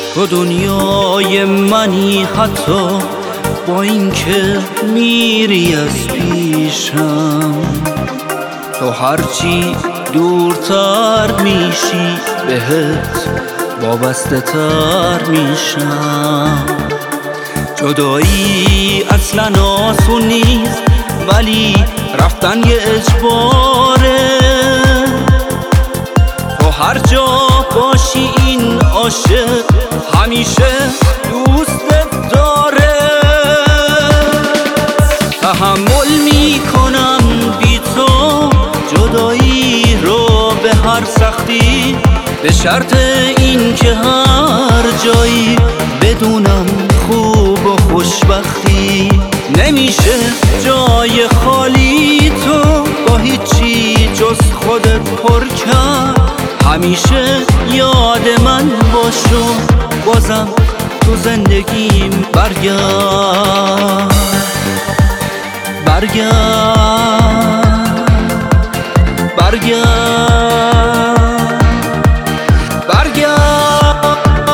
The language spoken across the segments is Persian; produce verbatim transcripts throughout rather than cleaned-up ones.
تو دنیای منی، حتی با اینکه میری از پیشم. تو هرچی دورتر میشی بهت وابسته تر میشم. جدایی اصلا آسون نیست، ولی رفتن یه اجباره. تو هر جا باشی این عاشق همیشه دوستت داره. تحمل میکنم بی تو جدایی رو به هر سختی، به شرط این که هر جایی بدونم خوب و خوشبختی. نمیشه جای خالی تو با هیچی جز خودت پر کرد. همیشه یاد من باش و بازم تو زندگیم برگرد برگرد برگرد برگرد.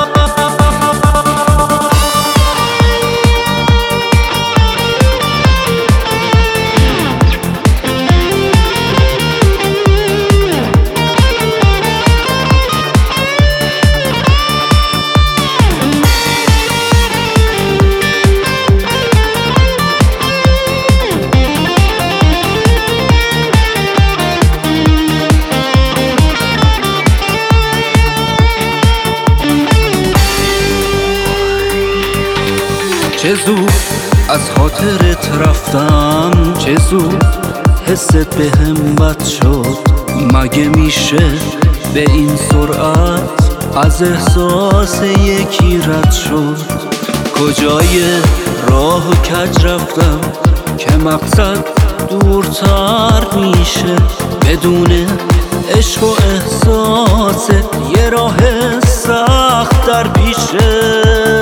چه زود از خاطرت رفتم، چه زود حست به هم بد شد. مگه میشه به این سرعت از احساس یکی رد شد؟ کجای راه و کج رفتم که مقصد دورتر میشه؟ بدون عشق و احساس یه راه سخت در پیشه.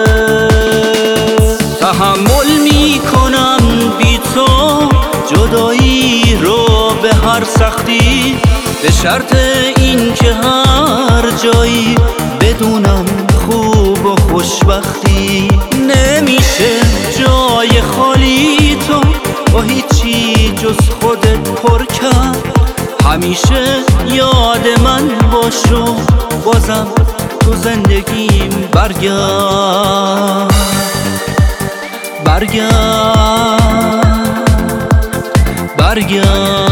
تحمل میکنم بی تو جدایی رو به هر سختی، به شرط این که هر جایی بدونم خوب و خوشبختی. نمیشه جای خالی تو با هیچی جز خودت پر کرد. همیشه یاد من باش و بازم تو زندگیم برگرد برگرد برگرد.